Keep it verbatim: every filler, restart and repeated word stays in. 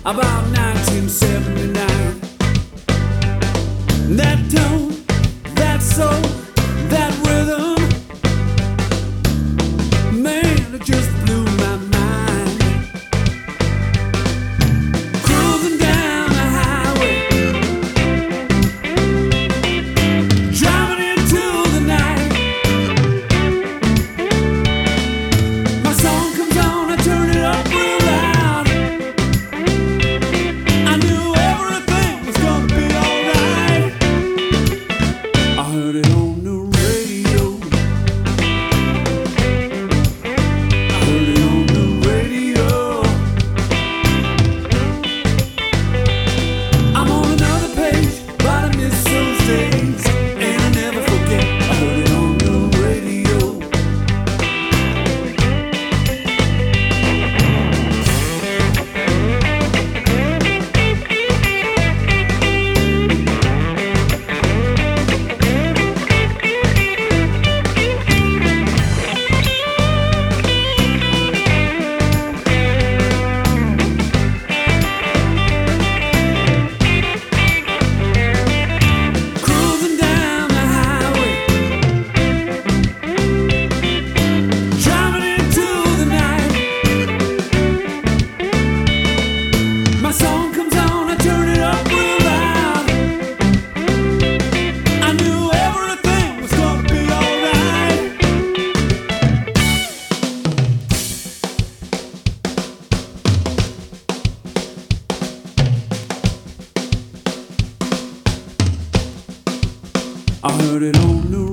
about nineteen seventy-nine. That tone, that soul, that rhythm, man, it just blew my mind. Cruising down the highway, driving into the night. My song comes on, I turn it up real loud. I knew everything was gonna be alright. I heard it on the radio. I heard it on the radio. I'm on another page, but I miss those days, and I never forget. I heard it on the radio. Cruising down the highway, driving into the night. My song comes on, I turn it up real loud. I knew everything was gonna be alright. I heard it on the